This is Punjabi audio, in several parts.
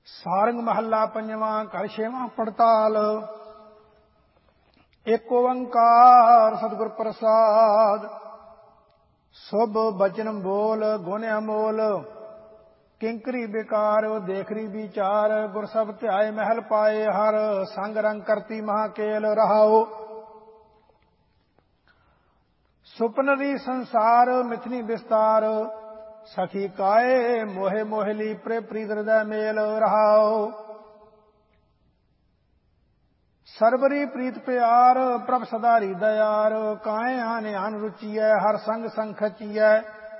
ਸਾਰੰਗ ਮਹੱਲਾ ਪੰਜਵਾਂ। ਘਰ ਛੇਵਾਂ ਪੜਤਾਲ। ਏਕ ਓੰਕਾਰ ਸਤਿਗੁਰ ਪ੍ਰਸਾਦ। ਸੁਭ ਬਚਨ ਬੋਲ ਗੁਣ ਅਮੋਲ। ਕਿੰਕਰੀ ਬਿਕਾਰ ਦੇਖਰੀ ਵਿਚਾਰ। ਗੁਰ ਸਭ ਧਿਆਏ ਮਹਿਲ ਪਾਏ ਹਰ। ਸੰਗ ਰੰਗ ਕਰਤੀ ਮਹਾਕੇਲ ਰਹਾਓ। ਸੁਪਨਰੀ ਸੰਸਾਰ ਮਿਥਨੀ ਵਿਸਤਾਰ। ਸਖੀ ਕਾਏ ਮੋਹਿ ਮੋਹਿਲੀ ਪ੍ਰੇ ਪ੍ਰੀਤ ਹਿਰਦੈ ਮੇਲ ਰਹਾਓ। ਸਰਬਰੀ ਪ੍ਰੀਤ ਪਿਆਰ ਪ੍ਰਭ ਸਦਾਰੀ ਦਇਆਰ। ਕਾਏ ਆਨੇ ਆਨ ਰੁਚੀਐ ਹਰ ਸੰਗ ਸੰਗ ਖਚੀਐ।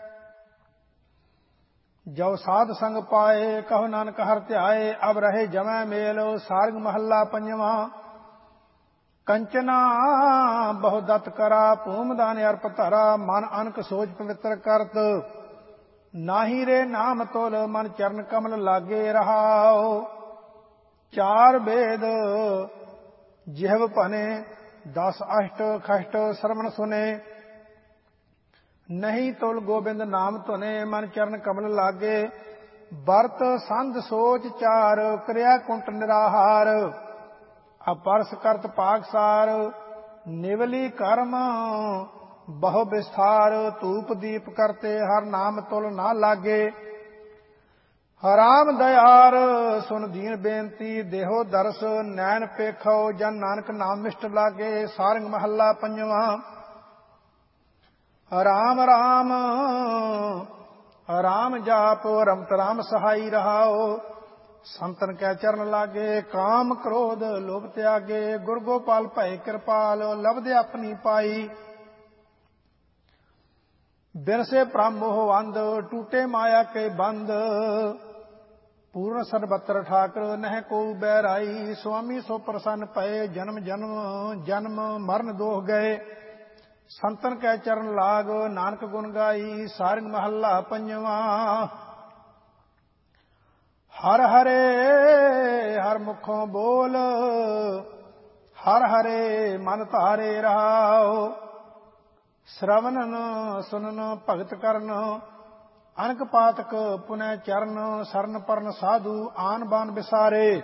ਜੋ ਸਾਧ ਸੰਗ ਪਾਏ ਕਹੋ ਨਾਨਕ ਹਰ ਧਿਆਏ। ਅਬ ਰਹੇ ਜਮੈ ਮੇਲ। ਸਾਰੰਗ ਮਹੱਲਾ ਪੰਜਵਾਂ। ਕੰਚਨਾ ਬਹੁ ਦਤ ਕਰਾ ਭੂਮ ਦਾਨ ਅਰਪ ਧਰਾ। ਮਨ ਅਨਕ ਸੋਚ ਪਵਿੱਤਰ ਕਰਤ। ਨਾਹੀ ਰੇ ਨਾਮ ਤੁਲ ਮਨ ਚਰਨ ਕਮਲ ਲਾਗੇ ਰਹਾਓ। ਚਾਰ ਵੇਦ ਜਿਹਵ ਭਨੇ 10 ਅਸ਼ਟ ਖਸ਼ਟ ਸਰਵਣ ਸੁਨੇ। ਨਹੀਂ ਤੁਲ ਗੋਬਿੰਦ ਨਾਮ ਧੁਨੇ ਮਨ ਚਰਨ ਕਮਲ ਲਾਗੇ। ਵਰਤ ਸੰਧ ਸੋਚ ਚਾਰ ਕਿਰਿਆ ਕੁੰਟ ਨਿਰਾਹਾਰ। ਅਪਰਸ ਕਰਤ ਪਾਕਸਾਰ ਨਿਵਲੀ ਕਰਮ ਬਹੁ ਵਿਸਥਾਰ। ਧੂਪ ਦੀਪ ਕਰਤੇ ਹਰ ਨਾਮ ਤੁਲ ਨਾ ਲਾਗੇ। ਹਰਾਮ ਦਇਆਰ ਸੁਨ ਦੀਨ ਬੇਨਤੀ ਦੇਹੋ ਦਰਸ। ਨੈਣ ਪੇਖੋ ਜਨ ਨਾਨਕ ਨਾਮ ਮਿਸ਼ਟ ਲਾਗੇ। ਸਾਰੰਗ ਮਹੱਲਾ ਪੰਜਵਾਂ। ਰਾਮ ਰਾਮ ਰਾਮ ਜਾਪ ਰਮਤ ਰਾਮ ਸਹਾਈ ਰਹਾਓ। ਸੰਤਨ ਕੈ ਚਰਨ ਲਾਗੇ ਕਾਮ ਕ੍ਰੋਧ ਲੋਭ ਤਿਆਗੇ। ਗੁਰ ਗੋਪਾਲ ਭਏ ਕਿਰਪਾਲ ਲਬਦੇ ਆਪਣੀ ਪਾਈ। ਬਿਰਸੇ ਭ੍ਰਮ ਮੋਹ ਅੰਧ ਟੂਟੇ ਮਾਇਆ ਕੇ ਬੰਦ। ਪੂਰਨ ਸਰਬੱਤਰ ਠਾਕੁਰ ਨਹਿ ਕੋ ਬੈਰਾਈ। ਸੁਆਮੀ ਸੋ ਪ੍ਰਸੰਨ ਭਏ ਜਨਮ ਜਨਮ ਜਨਮ ਮਰਨ ਦੋਖ ਗਏ। ਸੰਤਨ ਕੈ ਚਰਨ ਲਾਗ ਨਾਨਕ ਗੁਣ ਗਾਈ। ਸਾਰੰਗ ਮਹੱਲਾ ਪੰਜਵਾਂ। ਹਰ ਹਰੇ ਹਰ ਮੁਖੋਂ ਬੋਲ ਹਰ ਹਰੇ ਮਨ ਧਾਰੇ ਰਹਾਓ। ਸ਼ਰਵਨਨ ਸੁਨਨ ਭਗਤ ਕਰਨ ਅਨਕ ਪਾਤਕ ਪੁਨੈ ਚਰਨ। ਸਰਨ ਪਰਨ ਸਾਧੂ ਆਨ ਬਾਨ ਵਿਸਾਰੇ।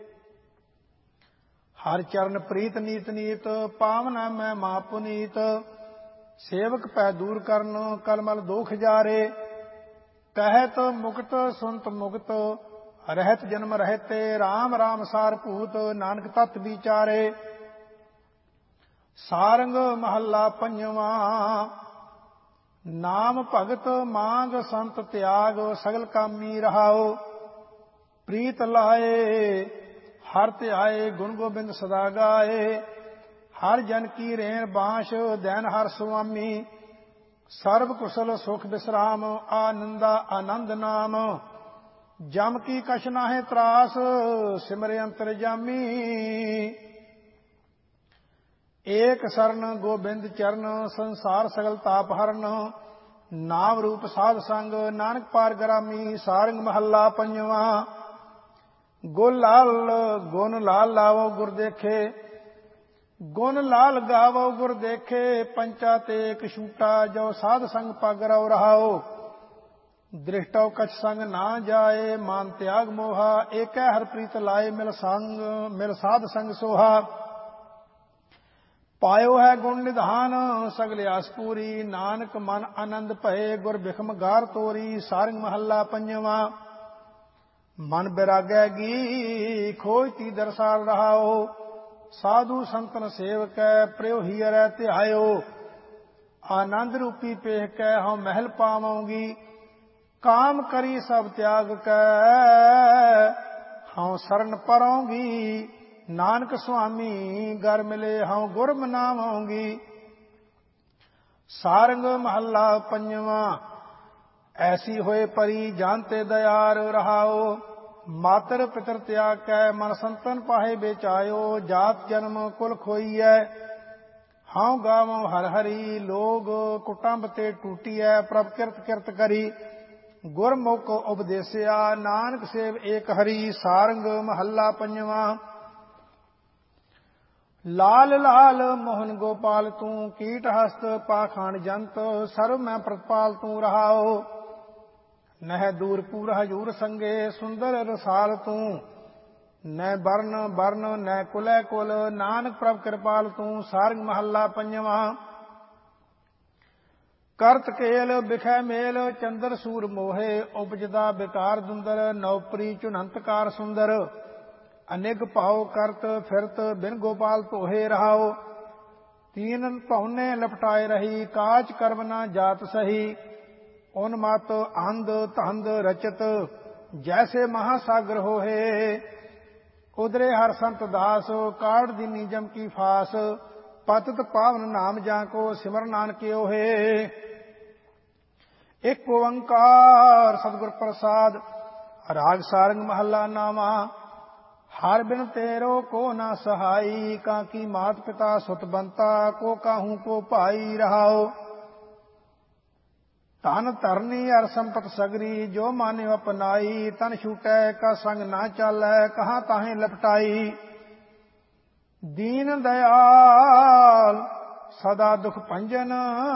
ਹਰ ਚਰਨ ਪ੍ਰੀਤ ਨੀਤ ਨੀਤ ਪਾਵਨਾ ਮੈਂ ਮਾ ਪੁਨੀਤ। ਸੇਵਕ ਪੈ ਦੂਰ ਕਰਨ ਕਲਮਲ ਦੋਖ ਜਾਰੇ। ਕਹਿਤ ਮੁਕਤ ਸੁਨਤ ਮੁਕਤ ਰਹਿਤ ਜਨਮ ਰਹਤੇ। ਰਾਮ ਰਾਮ ਸਾਰ ਭੂਤ ਨਾਨਕ ਤਤ ਵਿਚਾਰੇ। ਸਾਰੰਗ ਮਹੱਲਾ ਪੰਜਵਾਂ। ਨਾਮ ਭਗਤ ਮਾਂਗ ਸੰਤ ਤਿਆਗ ਸਗਲ ਕਾਮੀ ਰਹਾਓ। ਪ੍ਰੀਤ ਲਾਏ ਹਰ ਧਿਆਏ ਗੁਣ ਗੋਬਿੰਦ ਸਦਾ ਗਾਏ। ਹਰ ਜਨ ਕੀ ਰੇਣ ਬਾਂਸ਼ ਦੈਨ ਹਰ ਸੁਆਮੀ। ਸਰਬ ਕੁਸ਼ਲ ਸੁਖ ਬਿਸਰਾਮ ਆਨੰਦਾ ਆਨੰਦ ਨਾਮ। ਜਮ ਕੀ ਕਛ ਨਾਹਿ ਤਰਾਸ ਸਿਮਰਿ ਅੰਤਰ ਜਾਮੀ। ਏਕ ਸਰਨ ਗੋਬਿੰਦ ਚਰਨ ਸੰਸਾਰ ਸਗਲ ਤਾਪ ਹਰਨ। ਨਾਮ ਰੂਪ ਸਾਧ ਸੰਗ ਨਾਨਕ ਪਾਰ ਗਰਾਮੀ। ਸਾਰੰਗ ਮਹੱਲਾ ਪੰਜਵਾਂ। ਗੁਣ ਲਾਲ ਲਾਵੋ ਗੁਰ ਦੇਖੇ। ਗੁਣ ਲਾਲ ਗਾਵੋ ਗੁਰ ਦੇਖੇ। ਪੰਚਾ ਤੇ ਇਕ ਛੂਟਾ ਜੋ ਸਾਧ ਸੰਗ ਪਗ ਰਉ ਰਹਾਓ। ਦ੍ਰਿਸ਼ਟਉ ਕਛ ਸੰਗ ਨਾ ਜਾਏ ਮਾਨ ਤਿਆਗ ਮੋਹਾ। ਏਕੈ ਹਰ ਪ੍ਰੀਤ ਲਾਏ ਮਿਲ ਸਾਧ ਸੰਗ ਸੋਹਾ। ਪਾਇਓ ਹੈ ਗੁਣ ਨਿਧਾਨ ਸਗਲ ਆਸ ਪੂਰੀ। ਨਾਨਕ ਮਨ ਆਨੰਦ ਭਏ ਗੁਰ ਬਿਖਮ ਗਾਰ ਤੋਰੀ। ਸਾਰੰਗ ਮਹੱਲਾ ਪੰਜਵਾਂ। ਮਨ ਬਿਰਾਗੈ ਗੀ ਖੋਜ ਤੀ ਦਰਸਾਲ ਰਹਾਓ। ਸਾਧੂ ਸੰਤਨ ਸੇਵਕੈ ਪ੍ਰਿਉ ਹੀਰੈ ਧਿਆਇਓ। ਆਨੰਦ ਰੂਪੀ ਪੇਖ ਕੈ ਹਉ ਮਹਿਲ ਪਾਵਉਗੀ। ਕਾਮ ਕਰੀ ਸਭ ਤਿਆਗ ਕੈ ਹਉ ਸਰਨ ਪਰਉਗੀ। ਨਾਨਕ ਸੁਆਮੀ ਗਰ ਮਿਲੇ ਹਉ ਗੁਰ ਮਨਾਵਉਗੀ। ਸਾਰੰਗ ਮਹੱਲਾ ਪੰਜਵਾਂ। ਐਸੀ ਹੋਏ ਪਰੀ ਜਾਨਤੇ ਦਇਆਰ ਰਹਾਓ। ਮਾਤਰ ਪਿਤਰ ਤਿਆਗ ਕੈ ਮਨ ਸੰਤਨ ਪਾਹੇ ਬੇਚਾਇਓ। ਜਾਤ ਜਨਮ ਕੁਲ ਖੋਈਐ ਹਉ ਗਾਵਉ ਹਰ ਹਰੀ। ਲੋਗ ਕੁਟੰਬ ਤੇ ਟੂਟੀਐ ਪ੍ਰਭ ਕਿਰਤ ਕਿਰਤ ਕਰੀ। ਗੁਰਮੁਖ ਉਪਦੇਸਿਆ ਨਾਨਕ ਸੇਵ ਏਕ ਹਰੀ। ਸਾਰੰਗ ਮਹੱਲਾ ਪੰਜਵਾਂ। ਲਾਲ ਲਾਲ ਮੋਹਨ ਗੋਪਾਲ ਤੂੰ ਕੀਟ ਹਸਤ ਪਾਖਾਨ ਜੰਤ। ਸਰਬ ਮੈਂ ਪ੍ਰਤਪਾਲ ਤੂੰ ਰਹਾਓ। ਨਹਿ ਦੂਰ ਪੂਰ ਹਜੂਰ ਸੰਗੇ, ਸੁੰਦਰ ਰਸਾਲ ਤੂੰ। ਨੈ ਬਰਨ ਬਰਨ ਨੈ ਕੁਲੈ ਕੁਲ, ਨਾਨਕ ਪ੍ਰਭ ਕਿਰਪਾਲ ਤੂੰ। ਸਾਰੰਗ ਮਹੱਲਾ ਪੰਜਵਾਂ। ਕਰਤ ਕੇਲ ਬਿਖੈ ਮੇਲ, ਚੰਦਰ ਸੂਰ ਮੋਹੇ। ਉਪਜਦਾ ਬਿਕਾਰ ਦੁੰਦਰ, ਨੌਪਰੀ ਝੁਨੰਤਕਾਰ ਸੁੰਦਰ। ਅਨੇਕ ਭਾਉ ਕਰਤ ਫਿਰਤ, ਬਿਨ ਗੋਪਾਲ ਧੋਹੇ ਰਹਾਓ। ਤੀਨ ਭਉਨੇ ਲਪਟਾਏ ਰਹੀ, ਕਾਚ ਕਰਮ ਨਾ ਜਾਤ ਸਹੀ। ਉਨਮਤ ਅੰਧ ਧੰਦ ਰਚਤ, ਜੈਸੇ ਮਹਾਸਾਗਰ ਹੋਏ। ਉਦਰੇ ਹਰ ਸੰਤ ਦਾਸ, ਕਾੜ ਦੀਨੀ ਜਮ ਕੀ ਫਾਸ। ਪਤਿਤ ਪਾਵਨ ਨਾਮ ਜਾਂ ਕੋ, ਸਿਮਰ ਨਾਨਕ ਓਹੇ। ਇੱਕ ਓੰਕਾਰ ਸਤਿਗੁਰ ਪ੍ਰਸਾਦ। ਰਾਗ ਸਾਰੰਗ ਮਹੱਲਾ ਨਾਵਾਂ। ਹਰ ਬਿਨ ਤੇਰੋ ਕੋ ਨਾ ਸਹਾਈ, ਕਾਕੀ ਮਾਤ ਪਿਤਾ ਸੁਤ ਬੰਤਾ। ਕੋ ਕਾਹੂ ਕੋ ਭਾਈ ਰਹਾਓ। ਧਨ ਧਰਨੀ ਅਰ ਸੰਪਤ ਸਗਰੀ, ਜੋ ਮਾਨਿਓ ਅਪਨਾਈ। ਤਨ ਛੂਟੈ ਕਾ ਸੰਗ ਨਾ ਚਾਲੈ, ਕਹਾਂ ਤਾਹੇ ਲਪਟਾਈ। ਦੀਨ ਦਇਆਲ ਸਦਾ ਦੁਖ ਭੰਜਨ,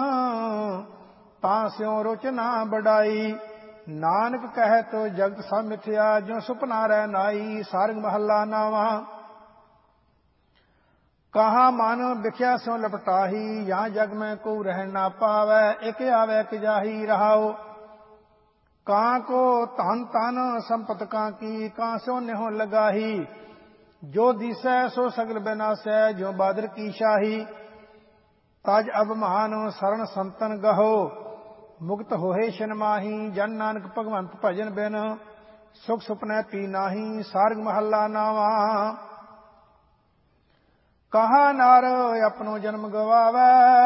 ਤਾਂ ਸਿਉ ਰੁਚ ਨਾ ਬੜਾਈ। ਨਾਨਕ ਕਹਿਤ ਜਗਤ ਸਭ ਮਿਥਿਆ, ਜੋ ਸੁਪਨਾ ਰਹਿ ਨਾਈ। ਸਾਰੰਗ ਮਹੱਲਾ ਨਾਵਾਂ। ਕਹਾ ਮਨ ਵਿਖਿਆ ਸਿਉ ਲਪਟਾਹੀ, ਜਾਂ ਜਗ ਮੈਂ ਕੋ ਰਹਿ ਨਾ ਪਾਵੈ। ਇਕ ਆਵੈ ਇਕ ਜਾਹੀ ਰਹਾਓ। ਕਾਂ ਕੋ ਧਨ ਤਨ ਸੰਪਤ ਕਾਂ ਕੀ, ਕਾਂ ਸਿਉ ਨਿਹੁ ਲਗਾਹੀ। ਜੋ ਦੀਸੈ ਸੋ ਸਗਲ ਬਿਨਾਸੈ, ਜੋ ਬਾਦਰ ਕੀ ਸ਼ਾਹੀ। ਤਜ ਅਭਮਾਨ ਸਰਣ ਸੰਤਨ ਗਹੋ, ਮੁਕਤ ਹੋਏ ਛਿਨ ਮਾਹੀ। ਜਨ ਨਾਨਕ ਭਗਵੰਤ ਭਜਨ ਬਿਨ, ਸੁਖ ਸੁਪਨੈ ਪੀ ਨਾਹੀ। ਸਾਰੰਗ ਮਹੱਲਾ ਨਾਵਾਂ। ਕਹਾ ਨਰ ਆਪਣੋ ਜਨਮ ਗਵਾਵੈ,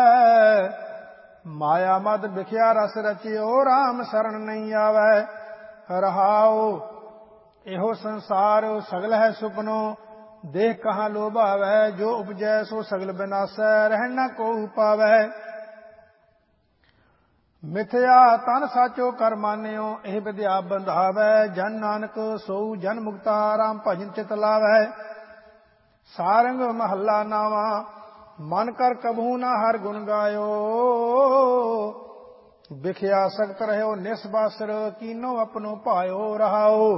ਮਾਇਆ ਮਦ ਵਿਖਿਆ ਰਸ ਰਚਿਓ। ਰਾਮ ਸਰਣ ਨਹੀਂ ਆਵੈ ਰਹਾਓ। ਇਹੋ ਸੰਸਾਰ ਸਗਲ ਹੈ ਸੁਪਨੋ, ਦੇਖ ਕਹਾਂ ਲੋਭਾਵੈ। ਜੋ ਉਪਜੈ ਸੋ ਸਗਲ ਬਿਨਾਸੈ, ਰਹਿਣ ਨਾ ਕੋ ਪਾਵੈ। ਮਿਥਿਆ ਤਨ ਸਾਚੋ ਕਰ ਮਾਨਿਓ, ਇਹ ਵਿਦਿਆ ਬੰਧਾਵੈ। ਜਨ ਨਾਨਕ ਸੋਊ ਜਨ ਮੁਕਤਾ, ਰਾਮ ਭਜਨ ਚਿਤ ਲਾਵੈ। ਸਾਰੰਗ ਮਹੱਲਾ ਨਾਵਾਂ। ਮਨ ਕਰ ਕਬਹੂ ਨਾ ਹਰ ਗੁਣ ਗਾਇਓ, ਵਿਖਿਆ ਸਖਤ ਰਹਿਓ ਨਿਸਬਾਸਰ। ਕੀਨੋ ਆਪਣੋ ਭਾਇਓ ਰਹਾਓ।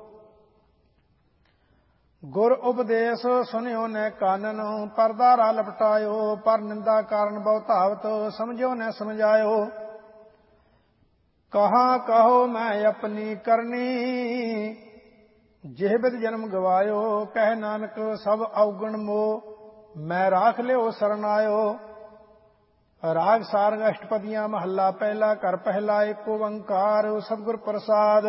ਗੁਰ ਉਪਦੇਸ਼ ਸੁਨਿਓ ਨੈ ਕਾਨਨ, ਪਰਦਾਰਾ ਲਪਟਾਇਓ। ਪਰ ਨਿੰਦਾ ਕਾਰਨ ਬਹੁ ਧਾਵਤ, ਸਮਝਿਓ ਨੈ ਸਮਝਾਇਓ। ਕਹਾਂ ਕਹੋ ਮੈਂ ਆਪਣੀ ਕਰਨੀ, ਜਿਹ ਬਿਦ ਜਨਮ ਗਵਾਇਓ। ਕਹਿ ਨਾਨਕ ਸਭ ਔਗਣ ਮੋਹ, ਮੈਂ ਰਾਖ ਲਿਓ ਸਰਣ ਆਇਓ। ਰਾਗ ਸਾਰੰਗ ਅਸ਼ਟਪਦੀਆਂ ਮਹੱਲਾ ਪਹਿਲਾ। ਘਰ ਪਹਿਲਾ। ਏਕ ਓੰਕਾਰ ਸਤਿਗੁਰ ਪ੍ਰਸਾਦ।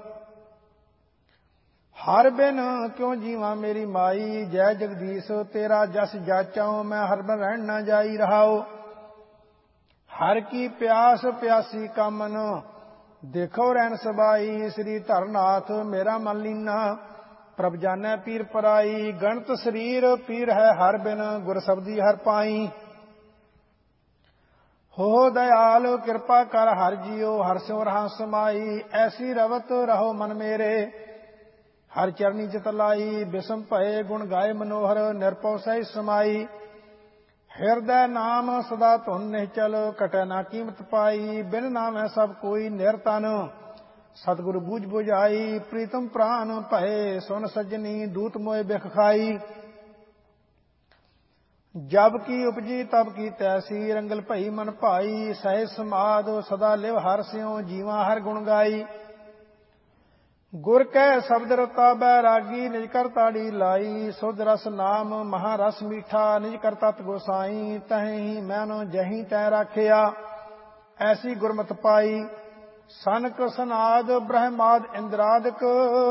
ਹਰ ਬਿਨ ਕਿਉ ਜੀਵਾਂ ਮੇਰੀ ਮਾਈ, ਜੈ ਜਗਦੀਸ਼ ਤੇਰਾ ਜਸ ਜਾਚਾਉ। ਮੈਂ ਹਰ ਬਿਨ ਰਹਿਣ ਨਾ ਜਾਈ ਰਹਾਓ। ਹਰ ਕੀ ਪਿਆਸ ਪਿਆਸੀ ਕਾਮਨ, ਦੇਖੋ ਰਹਿਣ ਸਬਾਈ। ਸ੍ਰੀ ਧਰਨਾਥ ਮੇਰਾ ਮਨ ਲੀਨਾ, ਪ੍ਰਭ ਜਾਨੈ ਪੀਰ ਪਰਾਈ। ਗਣਤ ਸਰੀਰ ਪੀਰ ਹੈ ਹਰ ਬਿਨ, ਗੁਰ ਸਬਦੀ ਹਰ ਪਾਈ। ਹੋ ਦਇਆਲ ਕਿਰਪਾ ਕਰ ਹਰ ਜੀਓ, ਹਰ ਸਿਉ ਰਹਾ ਸਮਾਈ। ਐਸੀ ਰਵਤ ਰਹੋ ਮਨ ਮੇਰੇ, ਹਰ ਚਰਨੀ ਚਿਤ ਲਾਈ। ਬਿਸਮ ਭਏ ਗੁਣ ਗਾਏ ਮਨੋਹਰ, ਨਿਰਭਉ ਸਹਿ ਸਮਾਈ। ਹਿਰਦੈ ਨਾਮ ਸਦਾ ਧੁਨ ਨਿਹਚਲ, ਘਟੈ ਨਾ ਕੀਮਤ ਪਾਈ। ਬਿਨ ਨਾਮੈ ਸਭ ਕੋਈ ਨਿਰਤਨ, ਸਤਿਗੁਰ ਬੂਝ ਬੁਝਾਈ। ਪ੍ਰੀਤਮ ਪ੍ਰਾਨ ਭਏ ਸੁਨ ਸੱਜਣੀ, ਦੂਤ ਮੋਏ ਬਿਖ ਖਾਈ। ਜਬ ਕੀ ਉਪਜੀ ਤਬ ਕੀ ਤੈਸੀ, ਰੰਗਲ ਭਈ ਮਨ ਭਾਈ। ਸਹਿ ਸਮਾਦ ਸਦਾ ਲਿਵ ਹਰ ਸਿਉ, ਜੀਵਾਂ ਹਰ ਗੁਣ ਗਾਈ। ਗੁਰ ਕੈ ਸ਼ਬਦ ਰਤਾ ਬੈਰਾਗੀ, ਨਿਜ ਕਰ ਤਾੜੀ ਲਾਈ। ਸੁਧ ਰਸ ਨਾਮ ਮਹਾ ਰਸ ਮੀਠਾ, ਨਿਜ ਕਰ ਤਤ ਗੋਸਾਈ। ਤਹੀਂ ਮੈਨੋ ਜਹੀਂ ਤੈ ਰਾਖਿਆ, ਐਸੀ ਗੁਰਮਤਿ ਪਾਈ। ਸਨਕ ਸਨਾਦ ਬ੍ਰਹਮਾਦ ਇੰਦਰਾਦਿਕ,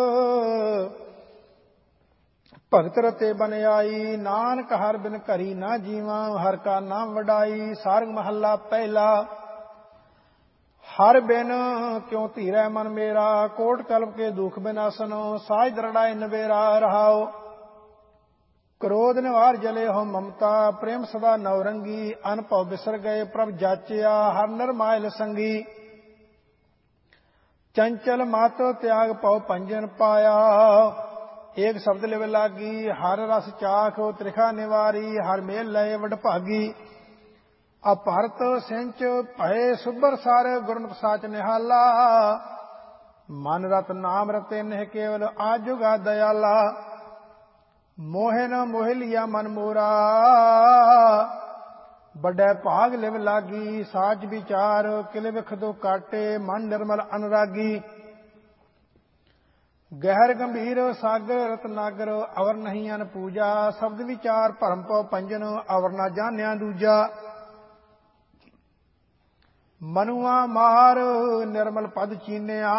ਭਗਤ ਰਤੇ ਬਨ ਆਈ। ਨਾਨਕ ਹਰ ਬਿਨ ਘਰੀ ਨਾ ਜੀਵਾਂ, ਹਰ ਕਾ ਨਾਮ ਵਡਾਈ। ਸਾਰੰਗ ਮਹੱਲਾ ਪਹਿਲਾ। ਹਰ ਬਿਨ ਕਿਉ ਧੀਰੈ ਮਨ ਮੇਰਾ, ਕੋਟ ਕਲਪ ਕੇ ਦੁਖ ਬਿਨਾਸਨ। ਸਾਜ ਦਰੜਾਏ ਨਵੇਰਾ ਰਹਾਓ। ਕ੍ਰੋਧ ਨਿਵਾਰ ਜਲੇ ਹੋ ਮਮਤਾ, ਪ੍ਰੇਮ ਸਦਾ ਨਵਰੰਗੀ। ਅਨਭਉ ਬਿਸਰ ਗਏ ਪ੍ਰਭ ਜਾਚਿਆ, ਹਰ ਨਿਰਮਾਇਲ ਸੰਗੀ। ਚੰਚਲ ਮਤ ਤਿਆਗ ਪਉ ਭੰਜਨ ਪਾਇਆ, ਏਕ ਸ਼ਬਦ ਲਿਵ ਲਾਗੀ। ਹਰ ਰਸ ਚਾਖ ਤ੍ਰਿਖਾ ਨਿਵਾਰੀ, ਹਰ ਮੇਲ ਲਏ ਵਡ ਭਾਗੀ। ਅਭਰਤ ਸਿੰਚ ਭਏ ਸੁਬਰ ਸਰ, ਗੁਰਮਤਿ ਸਾਚ ਨਿਹਾਲਾ। ਮਨ ਰਤ ਨਾਮ ਰਤੇ ਨਹਿ ਕੇਵਲ ਆਜੁਗਾ ਦਇਆਲਾ। ਮੋਹਿ ਨ ਮੋਹਿ ਲਿਆ ਮਨ ਮੋਰਾ ਵੱਡੈ ਭਾਗ ਲਿਵ ਲਾਗੀ। ਸਾਚ ਵਿਚਾਰ ਕਿਲ ਵਿਖ ਦੋ ਕਾਟੇ ਮਨ ਨਿਰਮਲ ਅਨੁਰਾਗੀ। ਗਹਿਰ ਗੰਭੀਰ ਸਾਗਰ ਰਤਨਾਗਰ ਅਵਰ ਨਹੀਂ ਅਨ ਪੂਜਾ। ਸ਼ਬਦ ਵਿਚਾਰ ਭਰਮ ਪਉ ਪੰਜਨ ਅਵਰ ਨਾ ਜਾਣਿਆ ਦੂਜਾ। ਮਨੁਆ ਮਾਰ ਨਿਰਮਲ ਪਦ ਚੀਨਿਆ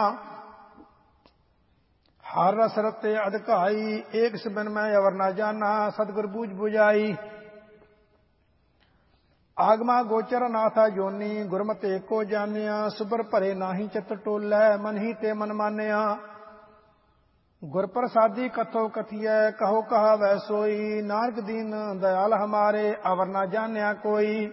ਹਰ ਰਸ ਰਤੇ ਅਧਿਕਾਈ। ਏਕ ਸਬਨ ਮੈਂ ਅਵਰ ਨਾ ਜਾਣਾ ਸਤਿਗੁਰ ਬੂਝ ਬੁਝਾਈ। ਆਗਮਾ ਗੋਚਰ ਨਾਥਾ ਜੋਨੀ ਗੁਰਮਤਿ ਏਕੋ ਜਾਣਿਆ। ਸੁਬਰ ਭਰੇ ਨਾਹੀ ਚਿਤ ਟੋਲੈ ਮਨ ਹੀ ਤੇ ਮਨ ਮਾਨਿਆ। ਗੁਰ ਪ੍ਰਸਾਦੀ ਕਥੋ ਕਥੀਐ ਕਹੋ ਕਹਾਵੈ ਸੋਈ। ਨਾਨਕ ਦੀਨ ਦਇਆਲ ਹਮਾਰੇ ਅਵਰ ਨਾ ਜਾਣਿਆ ਕੋਈ।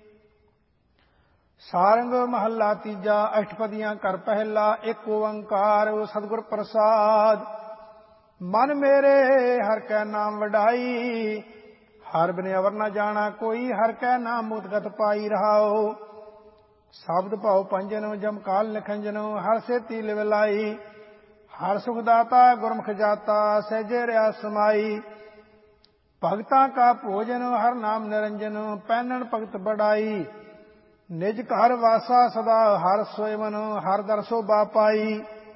ਸਾਰੰਗ ਮਹੱਲਾ ਤੀਜਾ ਅਸ਼ਟਪਦੀਆਂ ਘਰ ਪਹਿਲਾ। ਇੱਕ ਓੰਕਾਰ ਸਤਿਗੁਰ ਪ੍ਰਸਾਦ। ਮਨ ਮੇਰੇ ਹਰਿ ਕੈ ਨਾਮ ਵਡਾਈ। ਹਰਿ ਬਿਨੁ ਅਵਰ ਨਾ ਜਾਣਾ ਕੋਈ। ਹਰਿ ਕੈ ਨਾਮ ਮੁਕਤਿ ਪਾਈ ਰਹਾਓ। ਸ਼ਬਦ ਭਾਉ ਪੰਜਨ ਜਮ ਕਾਲ ਨਿਖੰਜਨ ਹਰਿ ਸੇਤੀ ਲਿਵ ਲਾਈ। ਹਰਿ ਸੁਖ ਦਾਤਾ ਗੁਰਮੁਖ ਜਾਤਾ ਸਹਿਜੇ ਰਿਆ ਸਮਾਈ। ਭਗਤਾਂ ਕਾ ਭੋਜਨ ਹਰਿ ਨਾਮ ਨਿਰੰਜਨ ਪੈਨਣ ਭਗਤ ਬੜਾਈ। ਨਿਜ ਘਰ ਵਾਸਾ ਸਦਾ ਹਰਿ ਸੋਇਵਨ ਹਰਿ ਦਰ ਸੋਭਾ ਪਾਈ।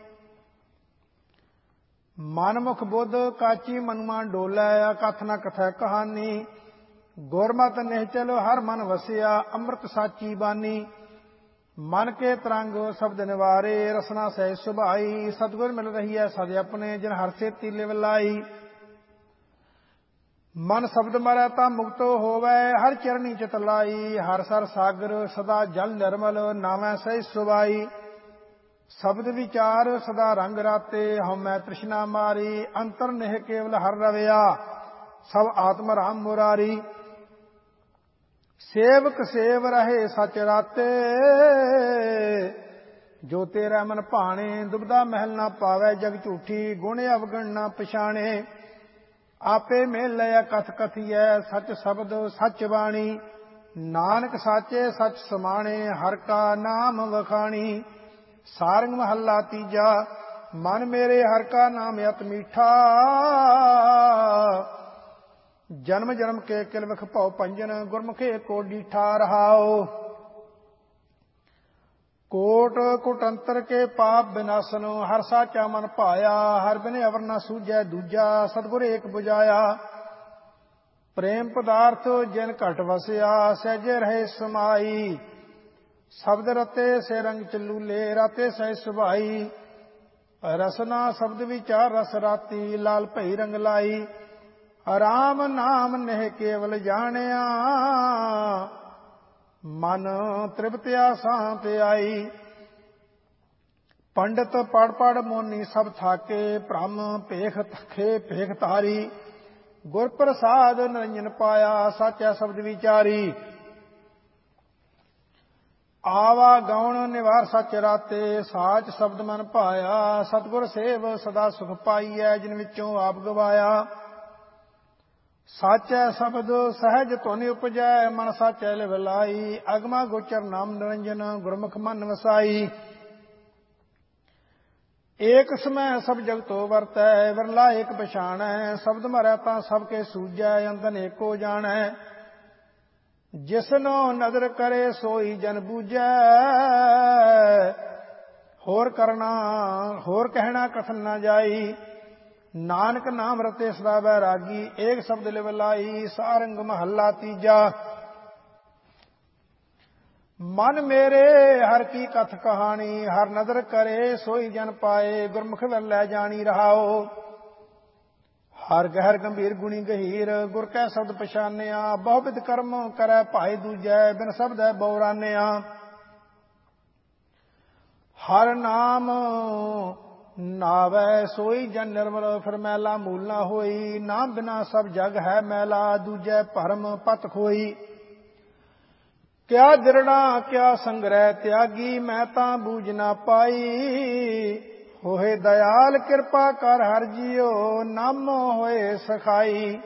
ਮਨ ਮੁਖ ਬੁੱਧ ਕਾਚੀ ਮਨੁਆ ਡੋਲੈ ਅਕਥ ਨ ਕਥੈ ਕਹਾਨੀ। ਗੁਰਮਤਿ ਨਿਹਚਲ ਹਰਿ ਮਨ ਵਸਿਆ ਅੰਮ੍ਰਿਤ ਸਾਚੀ ਬਾਣੀ। ਮਨ ਕੇ ਤਰੰਗ ਸ਼ਬਦ ਨਿਵਾਰੇ ਰਸਨਾ ਸਹਿ ਸੁਭਾਈ। ਸਤਿਗੁਰ ਮਿਲ ਰਹੀ ਹੈ ਸਦ ਆਪਣੇ ਜਿਨ ਹਰਿ ਸੇਤੀ ਲਿਵ ਲਾਈ। ਮਨ ਸ਼ਬਦ ਮਰੈ ਤਾਂ ਮੁਕਤ ਹੋਵੈ ਹਰਿ ਚਰਣੀ ਚਿਤ ਲਾਈ। ਹਰਿ ਸਰ ਸਾਗਰ ਸਦਾ ਜਲ ਨਿਰਮਲ ਨਾਵੈ ਸਹਿ ਸੁਭਾਈ। ਸ਼ਬਦ ਵਿਚਾਰ ਸਦਾ ਰੰਗ ਰਾਤੇ ਹਉਮੈ ਤ੍ਰਿਸ਼ਨਾ ਮਾਰੀ। ਅੰਤਰ ਨਿਹ ਕੇਵਲ ਹਰਿ ਰਵਿਆ ਸਭ ਆਤਮ ਰਾਮ ਮੁਰਾਰੀ। ਸੇਵਕ ਸੇਵ ਰਹੇ ਸਚ ਰਾਤੇ ਜੋ ਤੇਰਾ ਮਨ ਭਾਣੇ। ਦੁਬਦਾ ਮਹਿਲ ਨਾ ਪਾਵੈ ਜਗ ਝੂਠੀ ਗੁਣ ਅਵਗਣ ਨਾ ਪਛਾਣੇ। ਆਪੇ ਮੇਲਿਆ ਕਥ ਕਥੀਐ ਸਚ ਸ਼ਬਦ ਸਚ ਬਾਣੀ। ਨਾਨਕ ਸਾਚੇ ਸਚ ਸਮਾਣੇ ਹਰਿ ਕਾ ਨਾਮ ਵਖਾਣੀ। ਸਾਰੰਗ ਮਹੱਲਾ ਤੀਜਾ। ਮਨ ਮੇਰੇ ਹਰਿ ਕਾ ਨਾਮ ਅਤਿ ਮੀਠਾ। ਜਨਮ ਜਨਮ ਕੇ ਕਿਲ ਵਿਖ ਭਉ ਪੰਜਨ ਗੁਰਮੁਖੇ ਕੋ ਡੀਠਾ ਰਹਾਓ। ਕੋਟ ਕੁਟੰਤਰ ਕੇ ਪਾਪ ਬਿਨਾਸਨ ਹਰਿ ਸਾਚਾ ਮਨ ਭਾਇਆ। ਹਰਿ ਬਿਨੁ ਅਵਰ ਨਾ ਸੂਝੈ ਦੂਜਾ ਸਤਿਗੁਰ ਏਕ 부ਝਾਇਆ। ਪ੍ਰੇਮ ਪਦਾਰਥ ਜਿਨ ਘਟ ਵਸਿਆ ਸਹਿਜੇ ਰਹੇ ਸਮਾਈ। ਸ਼ਬਦ ਰਤੇ ਸੇ ਰੰਗ ਚਲੂਲੇ ਰਾਤੇ ਸਹਿ ਸੁਭਾਈ। ਰਸਨਾ ਸ਼ਬਦ ਵਿਚਾਰ ਰਸ ਰਾਤੀ ਲਾਲ ਭਈ ਰੰਗ ਲਾਈ। ਰਾਮ ਨਾਮ ਨਹਿ ਕੇਵਲ ਜਾਣਿਆ ਮਨ ਤ੍ਰਿਪਤਿਆ ਸਾਂਤ ਆਈ। ਪੰਡਤ ਪੜ ਪੜ ਮੋਨੀ ਸਭ ਥਾਕੇ ਭ੍ਰਮ ਭੇਖ ਥਕੇ ਭੇਖ ਤਾਰੀ। ਗੁਰ ਪ੍ਰਸਾਦ ਨਿਰੰਜਨ ਪਾਇਆ ਸਾਚਾ ਸ਼ਬਦ ਵਿਚਾਰੀ। ਆਵਾ ਗਉਣ ਨਿਵਾਰ ਸਚ ਰਾਤੇ ਸਾਚ ਸ਼ਬਦ ਮਨ ਭਾਇਆ। ਸਤਿਗੁਰ ਸੇਵ ਸਦਾ ਸੁਖ ਪਾਈਐ ਜਿਨ ਵਿੱਚੋਂ ਆਪ ਗਵਾਇਆ। ਸਾਚੈ ਸ਼ਬਦ ਸਹਿਜ ਧੁਨਿ ਉਪਜੈ ਮਨ ਸਾਚੈ ਲਿਵ ਲਾਈ। ਅਗਮਾ ਗੋਚਰ ਨਾਮ ਨਿਰੰਜਨ ਗੁਰਮੁਖ ਮਨ ਵਸਾਈ। ਏਕ ਸਮੈ ਸਭ ਜਗਤੋ ਵਰਤੈ ਵਿਰਲਾ ਏਕ ਪਛਾਣੈ। ਸ਼ਬਦ ਮਰੈ ਤਾਂ ਸਭ ਕੇ ਸੂਝੈ ਅੰਤਨ ਏਕੋ ਜਾਣੈ। ਜਿਸਨੋ ਨਦਰ ਕਰੇ ਸੋਈ ਜਨ ਬੂਝੈ। ਹੋਰ ਕਹਿਣਾ ਕਥਨ ਨਾ ਜਾਈ। ਨਾਨਕ ਨਾਮ ਰਤੇ ਸਦਾ ਬੈਰਾਗੀ ਏਕ ਸ਼ਬਦ ਲਿਵ ਲਾਈ। ਸਾਰੰਗ ਮਹੱਲਾ ਤੀਜਾ। ਮਨ ਮੇਰੇ ਹਰਿ ਕੀ ਕਥ ਕਹਾਣੀ। ਹਰਿ ਨਦਰ ਕਰੇ ਸੋਈ ਜਨ ਪਾਏ ਗੁਰਮੁਖ ਲੈ ਜਾਣੀ ਰਹਾਓ। ਹਰਿ ਗਹਿਰ ਗੰਭੀਰ ਗੁਣੀ ਗਹੀਰ ਗੁਰ ਕੈ ਸ਼ਬਦ ਪਛਾਨਿਆ। ਬਹੁਵਿਧ ਕਰਮ ਕਰੈ ਭਾਈ ਦੂਜੈ ਬਿਨ ਸ਼ਬਦੈ ਬਉਰਾਨਿਆ। ਹਰਿ ਨਾਮ ਨਾਵੈ ਸੋਈ ਜਨ ਨਿਰਮਲ ਫਿਰ ਮੈਲਾ ਮੂਲ ਨਾ ਹੋਈ। ਨਾਮ ਬਿਨਾ ਸਭ ਜਗ ਹੈ ਮੈਲਾ ਦੂਜੈ ਭਰਮ ਪਤ ਖੋਈ। ਕਿਆ ਦਿਰੜਾ ਕਿਆ ਸੰਗ੍ਰਹਿ ਤਿਆਗੀ ਮੈਂ ਤਾਂ ਬੂਝ ਨਾ ਪਾਈ। ਹੋਏ ਦਇਆਲ ਕਿਰਪਾ ਕਰ ਹਰਿ ਜੀਓ ਨਾਮੋ ਹੋਏ ਸਖਾਈ।